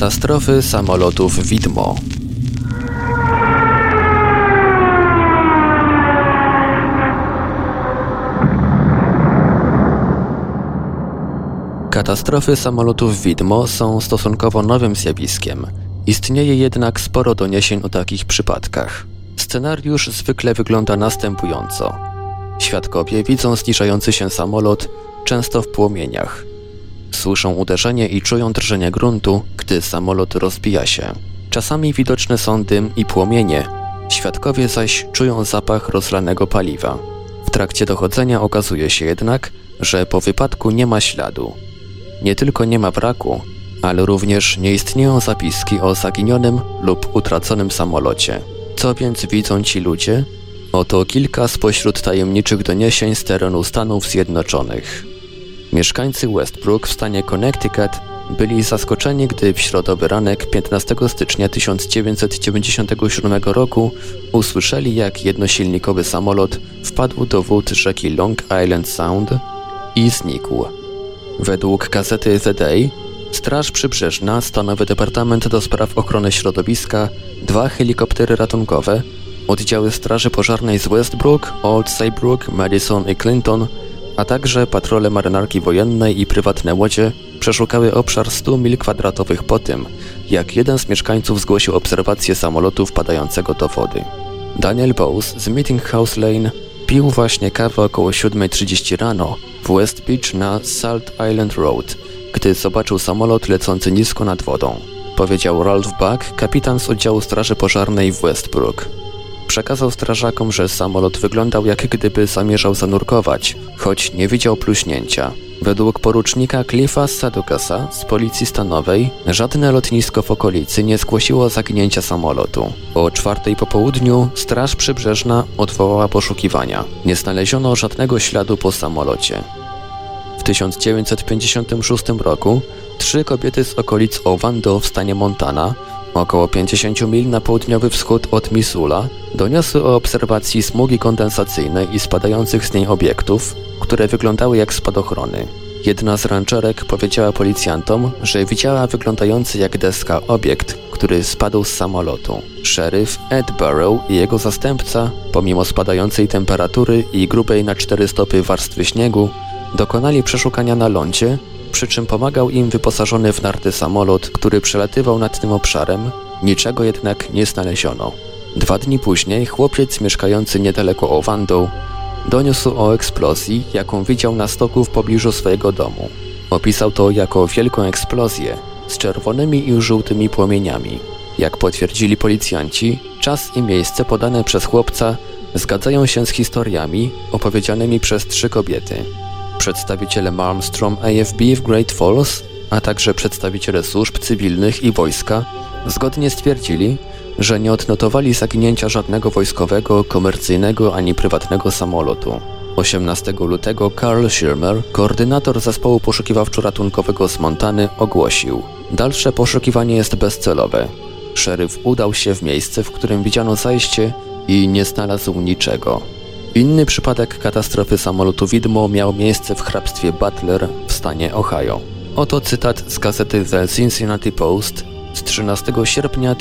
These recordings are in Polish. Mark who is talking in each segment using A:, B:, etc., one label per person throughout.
A: Katastrofy samolotów widmo. Katastrofy samolotów widmo są stosunkowo nowym zjawiskiem. Istnieje jednak sporo doniesień o takich przypadkach. Scenariusz zwykle wygląda następująco. Świadkowie widzą zniżający się samolot, często w płomieniach. Słyszą uderzenie i czują drżenie gruntu, gdy samolot rozbija się. Czasami widoczne są dym i płomienie, świadkowie zaś czują zapach rozlanego paliwa. W trakcie dochodzenia okazuje się jednak, że po wypadku nie ma śladu. Nie tylko nie ma wraku, ale również nie istnieją zapiski o zaginionym lub utraconym samolocie. Co więc widzą ci ludzie? Oto kilka spośród tajemniczych doniesień z terenu Stanów Zjednoczonych. Mieszkańcy Westbrook w stanie Connecticut byli zaskoczeni, gdy w środowy ranek 15 stycznia 1997 roku usłyszeli, jak jednosilnikowy samolot wpadł do wód rzeki Long Island Sound i znikł. Według gazety The Day, Straż Przybrzeżna, Stanowy Departament do Spraw Ochrony Środowiska, 2 helikoptery ratunkowe, oddziały Straży Pożarnej z Westbrook, Old Saybrook, Madison i Clinton, a także patrole marynarki wojennej i prywatne łodzie przeszukały obszar 100 mil kwadratowych po tym, jak jeden z mieszkańców zgłosił obserwację samolotu wpadającego do wody. Daniel Bowes z Meeting House Lane pił właśnie kawę około 7:30 rano w West Beach na Salt Island Road, gdy zobaczył samolot lecący nisko nad wodą. Powiedział Ralph Buck, kapitan z oddziału Straży Pożarnej w Westbrook. Przekazał strażakom, że samolot wyglądał, jak gdyby zamierzał zanurkować, choć nie widział pluśnięcia. Według porucznika Cliffa Sadukasa z Policji Stanowej żadne lotnisko w okolicy nie zgłosiło zaginięcia samolotu. O 4:00 po południu Straż Przybrzeżna odwołała poszukiwania. Nie znaleziono żadnego śladu po samolocie. W 1956 roku 3 kobiety z okolic Ovando w stanie Montana, około 50 mil na południowy wschód od Missoula, doniosły o obserwacji smugi kondensacyjnej i spadających z niej obiektów, które wyglądały jak spadochrony. Jedna z rancherek powiedziała policjantom, że widziała wyglądający jak deska obiekt, który spadł z samolotu. Szeryf Ed Burrow i jego zastępca, pomimo spadającej temperatury i grubej na 4 stopy warstwy śniegu, dokonali przeszukania na lądzie, przy czym pomagał im wyposażony w narty samolot, który przelatywał nad tym obszarem, niczego jednak nie znaleziono. 2 dni później chłopiec mieszkający niedaleko Ovando doniósł o eksplozji, jaką widział na stoku w pobliżu swojego domu. Opisał to jako wielką eksplozję z czerwonymi i żółtymi płomieniami. Jak potwierdzili policjanci, czas i miejsce podane przez chłopca zgadzają się z historiami opowiedzianymi przez 3 kobiety. Przedstawiciele Malmstrom AFB w Great Falls, a także przedstawiciele służb cywilnych i wojska zgodnie stwierdzili, że nie odnotowali zaginięcia żadnego wojskowego, komercyjnego ani prywatnego samolotu. 18 lutego Carl Schirmer, koordynator zespołu poszukiwawczo-ratunkowego z Montany, ogłosił: dalsze poszukiwanie jest bezcelowe. Szeryf udał się w miejsce, w którym widziano zajście i nie znalazł niczego. Inny przypadek katastrofy samolotu widmo miał miejsce w hrabstwie Butler w stanie Ohio. Oto cytat z gazety The Cincinnati Post z 13 sierpnia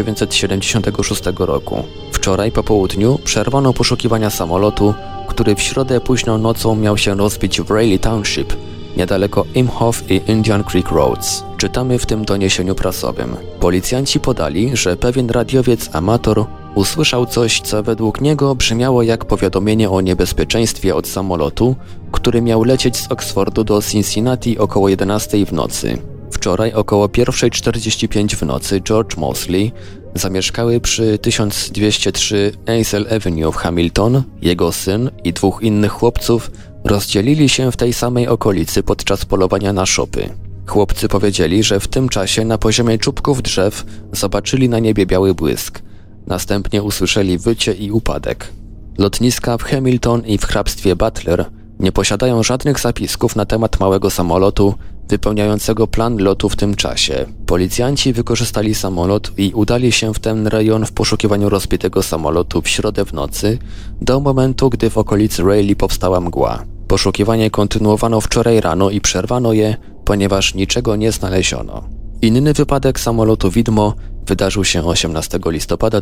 A: 1976 roku. Wczoraj po południu przerwano poszukiwania samolotu, który w środę późną nocą miał się rozbić w Raleigh Township, niedaleko Imhoff i Indian Creek Roads. Czytamy w tym doniesieniu prasowym. Policjanci podali, że pewien radiowiec amator usłyszał coś, co według niego brzmiało jak powiadomienie o niebezpieczeństwie od samolotu, który miał lecieć z Oxfordu do Cincinnati około 11 w nocy. Wczoraj około 1:45 w nocy George Mosley, zamieszkały przy 1203 Hazel Avenue w Hamilton, jego syn i 2 innych chłopców rozdzielili się w tej samej okolicy podczas polowania na szopy. Chłopcy powiedzieli, że w tym czasie na poziomie czubków drzew zobaczyli na niebie biały błysk. Następnie usłyszeli wycie i upadek. Lotniska w Hamilton i w hrabstwie Butler nie posiadają żadnych zapisków na temat małego samolotu wypełniającego plan lotu w tym czasie. Policjanci wykorzystali samolot i udali się w ten rejon w poszukiwaniu rozbitego samolotu w środę w nocy, do momentu, gdy w okolicy Raleigh powstała mgła. Poszukiwanie kontynuowano wczoraj rano i przerwano je, ponieważ niczego nie znaleziono. Inny wypadek samolotu Widmo wydarzył się 18 listopada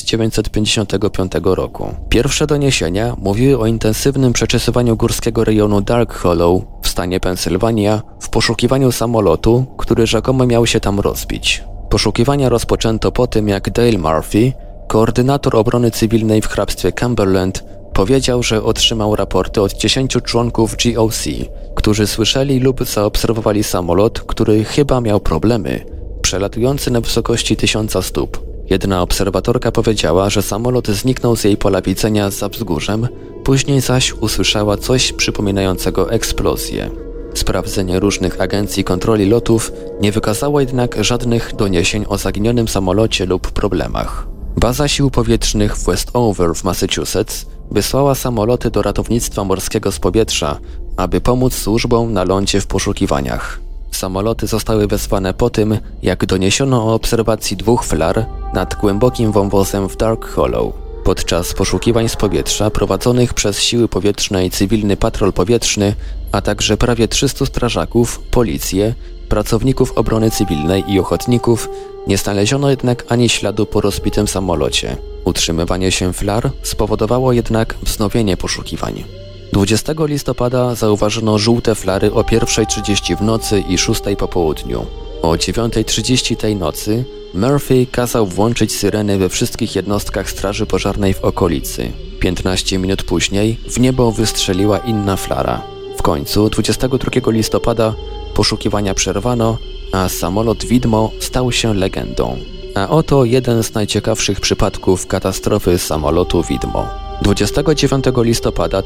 A: 1955 roku. Pierwsze doniesienia mówiły o intensywnym przeczesywaniu górskiego rejonu Dark Hollow w stanie Pensylwania w poszukiwaniu samolotu, który rzekomo miał się tam rozbić. Poszukiwania rozpoczęto po tym, jak Dale Murphy, koordynator obrony cywilnej w hrabstwie Cumberland, powiedział, że otrzymał raporty od 10 członków GOC, którzy słyszeli lub zaobserwowali samolot, który chyba miał problemy, przelatujący na wysokości 1000 stóp. Jedna obserwatorka powiedziała, że samolot zniknął z jej pola widzenia za wzgórzem, później zaś usłyszała coś przypominającego eksplozję. Sprawdzenie różnych agencji kontroli lotów nie wykazało jednak żadnych doniesień o zaginionym samolocie lub problemach. Baza Sił Powietrznych w Westover w Massachusetts wysłała samoloty do ratownictwa morskiego z powietrza, aby pomóc służbom na lądzie w poszukiwaniach. Samoloty zostały wezwane po tym, jak doniesiono o obserwacji 2 flar nad głębokim wąwozem w Dark Hollow. Podczas poszukiwań z powietrza prowadzonych przez Siły Powietrzne i Cywilny Patrol Powietrzny, a także prawie 300 strażaków, policję, pracowników obrony cywilnej i ochotników, nie znaleziono jednak ani śladu po rozbitym samolocie. Utrzymywanie się flar spowodowało jednak wznowienie poszukiwań. 20 listopada zauważono żółte flary o 1:30 w nocy i 6 po południu. O 9:30 tej nocy Murphy kazał włączyć syreny we wszystkich jednostkach straży pożarnej w okolicy. 15 minut później w niebo wystrzeliła inna flara. W końcu 22 listopada poszukiwania przerwano, a samolot Widmo stał się legendą. A oto jeden z najciekawszych przypadków katastrofy samolotu Widmo. 29 listopada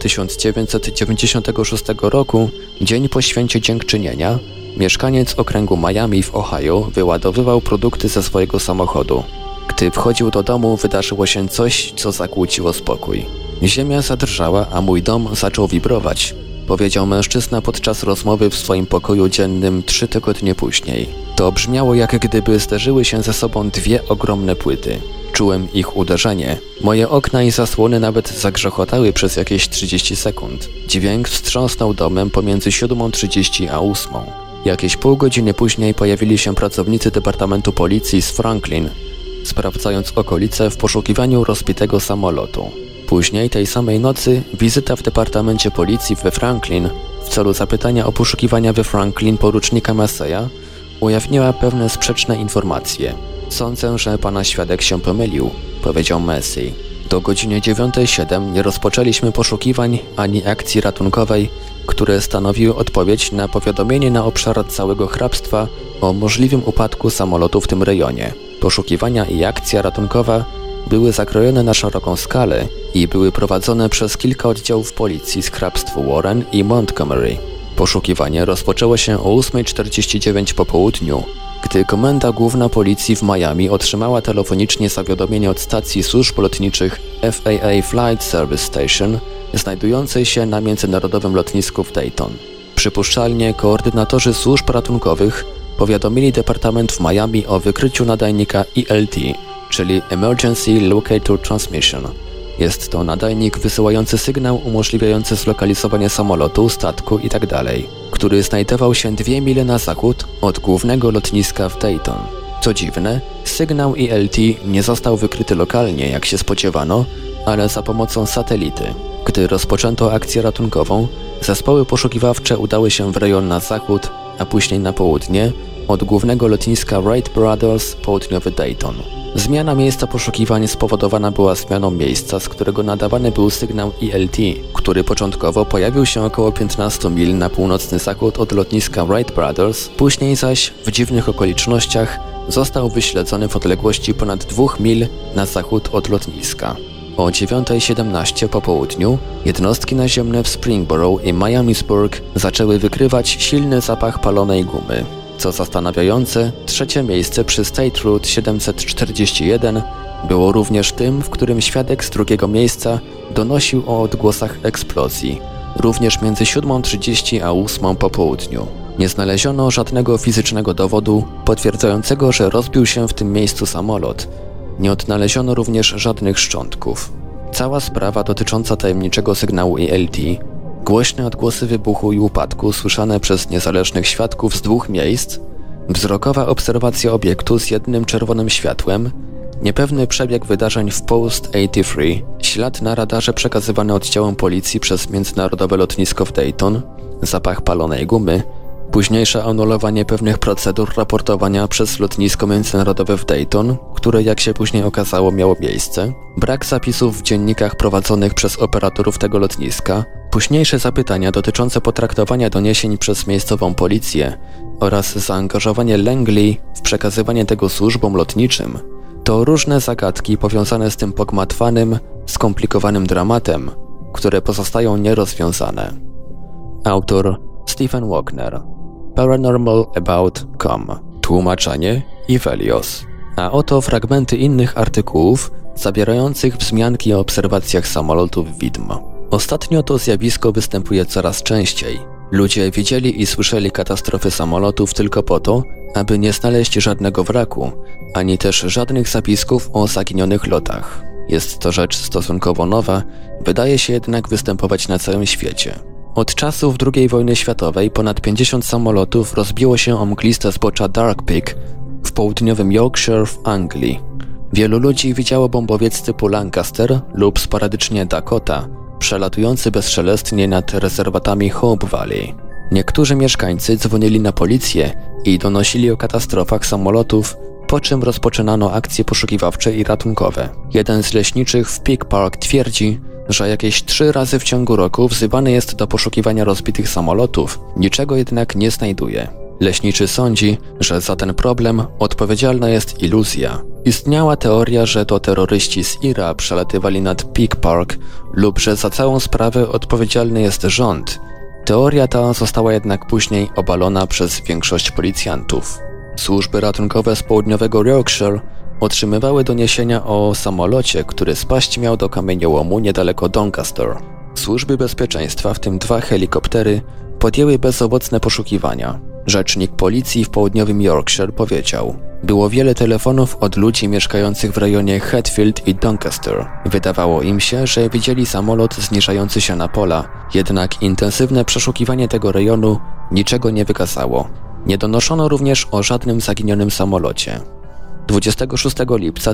A: 1996 roku, dzień po święcie Dziękczynienia, mieszkaniec okręgu Miami w Ohio wyładowywał produkty ze swojego samochodu. Gdy wchodził do domu, wydarzyło się coś, co zakłóciło spokój. Ziemia zadrżała, a mój dom zaczął wibrować, powiedział mężczyzna podczas rozmowy w swoim pokoju dziennym 3 tygodnie później. To brzmiało, jak gdyby zderzyły się ze sobą 2 ogromne płyty. Czułem ich uderzenie. Moje okna i zasłony nawet zagrzechotały przez jakieś 30 sekund. Dźwięk wstrząsnął domem pomiędzy 7:30 a 8. Jakieś pół godziny później pojawili się pracownicy Departamentu Policji z Franklin, sprawdzając okolice w poszukiwaniu rozbitego samolotu. Później tej samej nocy wizyta w Departamencie Policji we Franklin w celu zapytania o poszukiwania we Franklin porucznika Masseya ujawniła pewne sprzeczne informacje. Sądzę, że pana świadek się pomylił, powiedział Massey. Do godziny 9:07 nie rozpoczęliśmy poszukiwań ani akcji ratunkowej, które stanowiły odpowiedź na powiadomienie na obszar całego hrabstwa o możliwym upadku samolotu w tym rejonie. Poszukiwania i akcja ratunkowa były zakrojone na szeroką skalę i były prowadzone przez kilka oddziałów policji z hrabstw Warren i Montgomery. Poszukiwanie rozpoczęło się o 8:49 po południu, gdy Komenda Główna Policji w Miami otrzymała telefonicznie zawiadomienie od stacji służb lotniczych FAA Flight Service Station, znajdującej się na międzynarodowym lotnisku w Dayton. Przypuszczalnie koordynatorzy służb ratunkowych powiadomili Departament w Miami o wykryciu nadajnika ELT, czyli Emergency Locator Transmission. Jest to nadajnik wysyłający sygnał umożliwiający zlokalizowanie samolotu, statku itd., który znajdował się 2 mile na zachód od głównego lotniska w Dayton. Co dziwne, sygnał ELT nie został wykryty lokalnie, jak się spodziewano, ale za pomocą satelity. Gdy rozpoczęto akcję ratunkową, zespoły poszukiwawcze udały się w rejon na zachód, a później na południe, od głównego lotniska Wright Brothers, południowy Dayton. Zmiana miejsca poszukiwań spowodowana była zmianą miejsca, z którego nadawany był sygnał ELT, który początkowo pojawił się około 15 mil na północny zachód od lotniska Wright Brothers, później zaś w dziwnych okolicznościach został wyśledzony w odległości ponad 2 mil na zachód od lotniska. O 9:17 po południu jednostki naziemne w Springboro i Miamisburg zaczęły wykrywać silny zapach palonej gumy. Co zastanawiające, 3. miejsce przy State Route 741 było również tym, w którym świadek z 2. miejsca donosił o odgłosach eksplozji, również między 7:30 a 8 po południu. Nie znaleziono żadnego fizycznego dowodu potwierdzającego, że rozbił się w tym miejscu samolot. Nie odnaleziono również żadnych szczątków. Cała sprawa dotycząca tajemniczego sygnału ELT, głośne odgłosy wybuchu i upadku słyszane przez niezależnych świadków z 2 miejsc, Wzrokowa obserwacja obiektu z jednym czerwonym światłem, niepewny przebieg wydarzeń w Post 83, ślad na radarze przekazywany oddziałom policji przez międzynarodowe lotnisko w Dayton, zapach palonej gumy, późniejsze anulowanie pewnych procedur raportowania przez lotnisko międzynarodowe w Dayton, które jak się później okazało miało miejsce, brak zapisów w dziennikach prowadzonych przez operatorów tego lotniska, późniejsze zapytania dotyczące potraktowania doniesień przez miejscową policję oraz zaangażowanie Langley w przekazywanie tego służbom lotniczym, to różne zagadki powiązane z tym pogmatwanym, skomplikowanym dramatem, które pozostają nierozwiązane. Autor Stephen Wagner, paranormalabout.com, tłumaczenie Ivelios. A oto fragmenty innych artykułów zawierających wzmianki o obserwacjach samolotów widm. Ostatnio to zjawisko występuje coraz częściej. Ludzie widzieli i słyszeli katastrofy samolotów tylko po to, aby nie znaleźć żadnego wraku, ani też żadnych zapisków o zaginionych lotach. Jest to rzecz stosunkowo nowa, wydaje się jednak występować na całym świecie. Od czasów II wojny światowej ponad 50 samolotów rozbiło się o mgliste zbocza Dark Peak w południowym Yorkshire w Anglii. Wielu ludzi widziało bombowiec typu Lancaster lub sporadycznie Dakota, przelatujący bezszelestnie nad rezerwatami Hope Valley. Niektórzy mieszkańcy dzwonili na policję i donosili o katastrofach samolotów, po czym rozpoczynano akcje poszukiwawcze i ratunkowe. Jeden z leśniczych w Peak Park twierdzi, że jakieś 3 razy w ciągu roku wzywany jest do poszukiwania rozbitych samolotów, niczego jednak nie znajduje. Leśniczy sądzi, że za ten problem odpowiedzialna jest iluzja. Istniała teoria, że to terroryści z Ira przelatywali nad Peak Park lub że za całą sprawę odpowiedzialny jest rząd. Teoria ta została jednak później obalona przez większość policjantów. Służby ratunkowe z południowego Yorkshire otrzymywały doniesienia o samolocie, który spaść miał do kamieniołomu niedaleko Doncaster. Służby bezpieczeństwa, w tym 2 helikoptery, podjęły bezowocne poszukiwania. Rzecznik policji w południowym Yorkshire powiedział: było wiele telefonów od ludzi mieszkających w rejonie Hatfield i Doncaster. Wydawało im się, że widzieli samolot zniżający się na pola, jednak intensywne przeszukiwanie tego rejonu niczego nie wykazało. Nie donoszono również o żadnym zaginionym samolocie. 26 lipca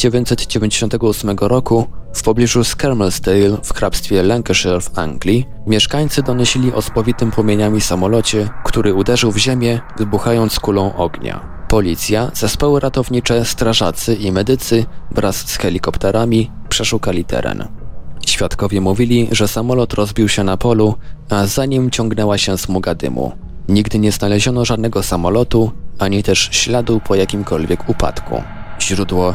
A: 1998 roku w pobliżu Skelmersdale w hrabstwie Lancashire w Anglii mieszkańcy donosili o spowitym płomieniami samolocie, który uderzył w ziemię, wybuchając kulą ognia. Policja, zespoły ratownicze, strażacy i medycy wraz z helikopterami przeszukali teren. Świadkowie mówili, że samolot rozbił się na polu, a za nim ciągnęła się smuga dymu. Nigdy nie znaleziono żadnego samolotu, ani też śladu po jakimkolwiek upadku. Źródło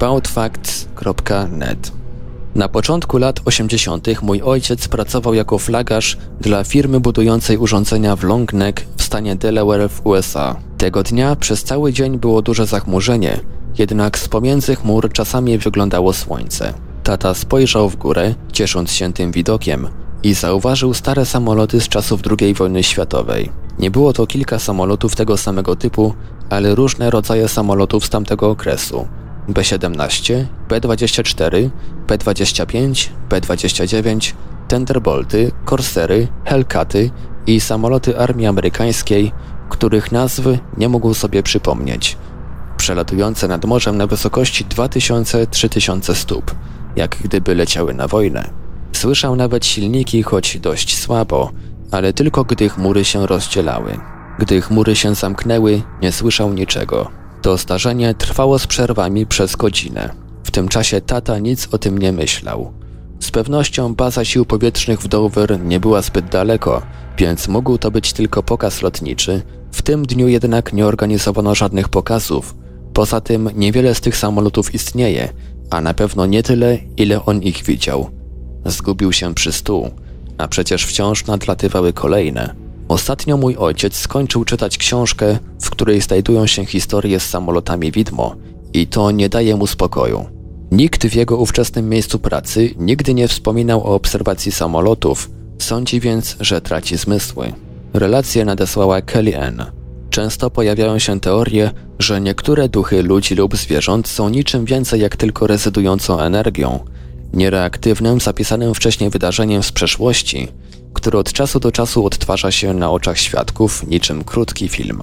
A: aboutfacts.net. Na początku lat 80. mój ojciec pracował jako flagarz dla firmy budującej urządzenia w Long Neck w stanie Delaware w USA. Tego dnia przez cały dzień było duże zachmurzenie, jednak z pomiędzy chmur czasami wyglądało słońce. Tata spojrzał w górę, ciesząc się tym widokiem, i zauważył stare samoloty z czasów II wojny światowej. Nie było to kilka samolotów tego samego typu, ale różne rodzaje samolotów z tamtego okresu. B-17, B-24, B-25, B-29, Thunderbolty, Corsery, Hellcaty i samoloty armii amerykańskiej, których nazwy nie mógł sobie przypomnieć. Przelatujące nad morzem na wysokości 2000-3000 stóp, jak gdyby leciały na wojnę. Słyszał nawet silniki, choć dość słabo, ale tylko gdy chmury się rozdzielały. Gdy chmury się zamknęły, nie słyszał niczego. To zdarzenie trwało z przerwami przez godzinę. W tym czasie tata nic o tym nie myślał. Z pewnością baza sił powietrznych w Dover nie była zbyt daleko, więc mógł to być tylko pokaz lotniczy. W tym dniu jednak nie organizowano żadnych pokazów. Poza tym niewiele z tych samolotów istnieje, a na pewno nie tyle, ile on ich widział. Zgubił się przy 100, a przecież wciąż nadlatywały kolejne. Ostatnio mój ojciec skończył czytać książkę, w której znajdują się historie z samolotami widmo i to nie daje mu spokoju. Nikt w jego ówczesnym miejscu pracy nigdy nie wspominał o obserwacji samolotów, sądzi więc, że traci zmysły. Relację nadesłała Kelly Ann. Często pojawiają się teorie, że niektóre duchy ludzi lub zwierząt są niczym więcej jak tylko rezydującą energią, niereaktywnym, zapisanym wcześniej wydarzeniem z przeszłości, który od czasu do czasu odtwarza się na oczach świadków niczym krótki film. Z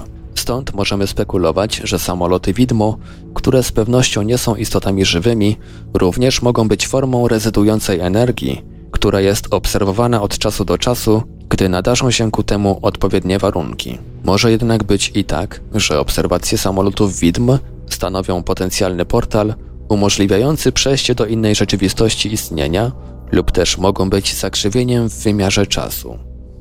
A: Stąd możemy spekulować, że samoloty widmo, które z pewnością nie są istotami żywymi, również mogą być formą rezydującej energii, która jest obserwowana od czasu do czasu, gdy nadarzą się ku temu odpowiednie warunki. Może jednak być i tak, że obserwacje samolotów widm stanowią potencjalny portal umożliwiający przejście do innej rzeczywistości istnienia lub też mogą być zakrzywieniem w wymiarze czasu.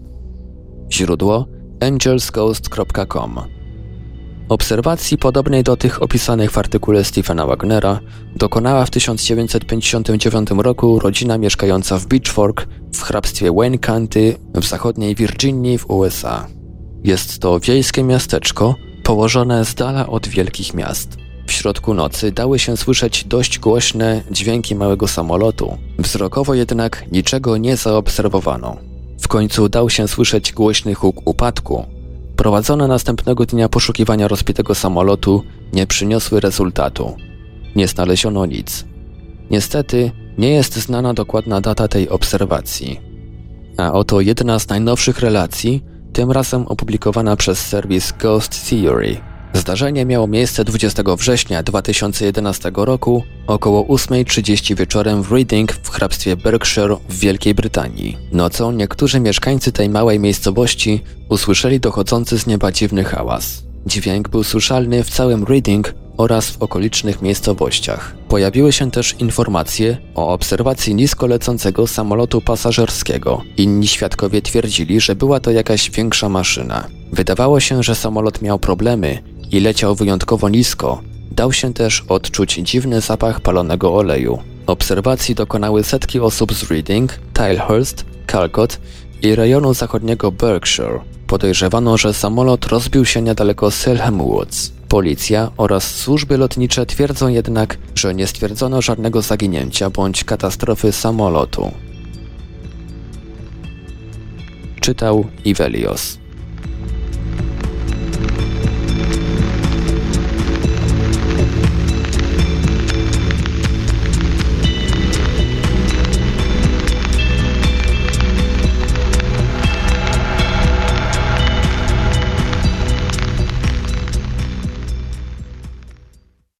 A: Źródło angelsghost.com. Obserwacji podobnej do tych opisanych w artykule Stephena Wagnera dokonała w 1959 roku rodzina mieszkająca w Beach Fork w hrabstwie Wayne County w zachodniej Virginii w USA. Jest to wiejskie miasteczko położone z dala od wielkich miast. W środku nocy dały się słyszeć dość głośne dźwięki małego samolotu, wzrokowo jednak niczego nie zaobserwowano. W końcu dał się słyszeć głośny huk upadku. Prowadzone następnego dnia poszukiwania rozbitego samolotu nie przyniosły rezultatu. Nie znaleziono nic. Niestety nie jest znana dokładna data tej obserwacji. A oto jedna z najnowszych relacji, tym razem opublikowana przez serwis Ghost Theory. Zdarzenie miało miejsce 20 września 2011 roku około 8:30 wieczorem w Reading w hrabstwie Berkshire w Wielkiej Brytanii. Nocą niektórzy mieszkańcy tej małej miejscowości usłyszeli dochodzący z nieba dziwny hałas. Dźwięk był słyszalny w całym Reading oraz w okolicznych miejscowościach. Pojawiły się też informacje o obserwacji nisko lecącego samolotu pasażerskiego. Inni świadkowie twierdzili, że była to jakaś większa maszyna. Wydawało się, że samolot miał problemy i leciał wyjątkowo nisko. Dał się też odczuć dziwny zapach palonego oleju. Obserwacji dokonały setki osób z Reading, Tilehurst, Calcott i rejonu zachodniego Berkshire. Podejrzewano, że samolot rozbił się niedaleko Salem Woods. Policja oraz służby lotnicze twierdzą jednak, że nie stwierdzono żadnego zaginięcia bądź katastrofy samolotu. Czytał Ivelios.